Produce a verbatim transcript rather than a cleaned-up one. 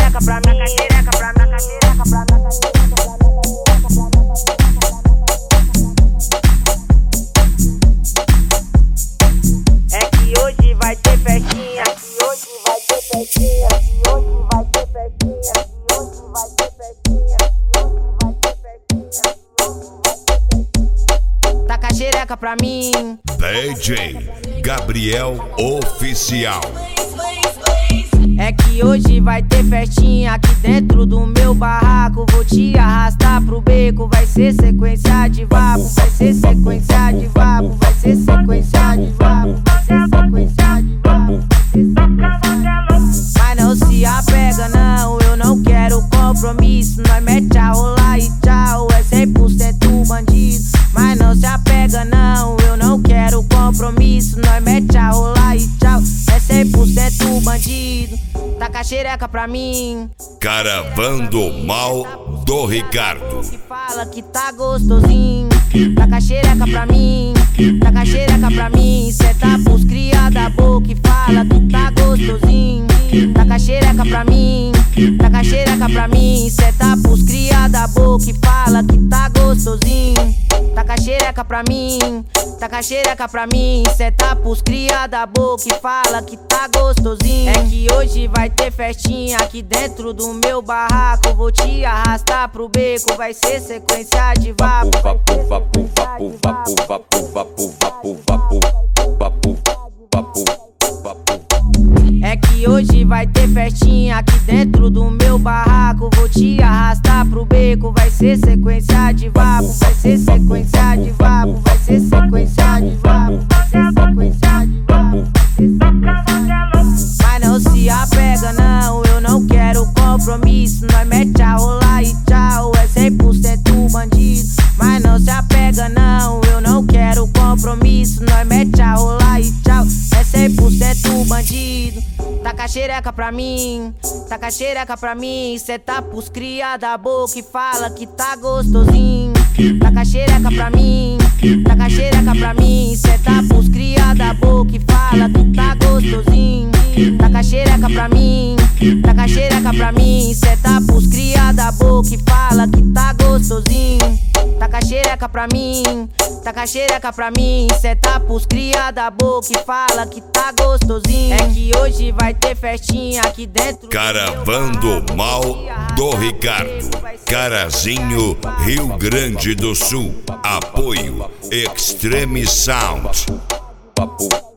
xereca pra mim, xereca pra mim, xereca pra mim. É que hoje vai ter festinha, que hoje vai ter festinha, que hoje vai ter festinha, que hoje vai ter festinha, que hoje vai ter festinha, que hoje vai ter festinha. Taca a xereca pra mim. D J Gabriel Oficial. É que hoje vai ter festinha aqui dentro do meu barraco. Vou te arrastar pro beco, vai ser sequência de vapo, vai ser sequência de vapo, vai ser sequência de vapo, vai ser sequência de vapo, vai ser sequência. Mas não se apega não, eu não quero compromisso. Nós mete a rolar e tchau, é cem por cento bandido. Mas não se apega não, eu não quero compromisso. Nós mete a rolar e tchau, é cem por cento bandido. Taca a xereca pra mim. Caravando Mal do Ricardo. Que fala que tá gostosinho. Taca a xereca pra mim. Taca a xereca pra mim. Cê tá pros cria da boca e fala que tá gostosinho. Taca a xereca pra mim. Taca a xereca pra mim. Cê tá pros cria da boca e fala que tá gostosinho. Taca a xereca pra mim. Taca a xereca pra mim. Cê tá pros cria da boca e fala que tá gostosinho. É que hoje vai ter festinha aqui dentro do meu barraco. Vou te arrastar pro beco, vai ser sequência de vapo. Vapo, vapo, vapo, vapo, vapo, vapo, vapo, vapo, vapo, vapo, vapo. É que hoje vai ter festinha aqui dentro do meu barraco. Vou te arrastar pro beco, vai ser sequência de vapo, vai ser sequência de vapo, vai ser sequência de vapo, vai ser sequência de vapo, vai ser sequência de vapo. Mas não se apega não, eu não quero compromisso. Nós mete a rolar e tchau, é cem por cento bandido. Mas não se apega não, eu não quero compromisso. Nós mete a rolar e tchau, é cem por cento bandido. Taca a xereca pra mim, taca a xereca pra mim. Cê tá pros cria da boca e fala que tá gostosinho. Taca a xereca pra mim, taca a xereca pra mim. Cê tá pros cria da boca e fala que tá gostosinho. Taca a xereca pra mim, taca a xereca pra mim. Cê tá pros cria da boca e fala que tá gostosinho. Taca a xereca pra mim, taca a xereca pra mim. Cê tá pros cria da boca e fala que tá gostosinho. É que hoje vai ter festinha aqui dentro. Caravando Mal do Ricardo. Carazinho, Rio Grande do Sul. Apoio Extreme Sound. Vapo.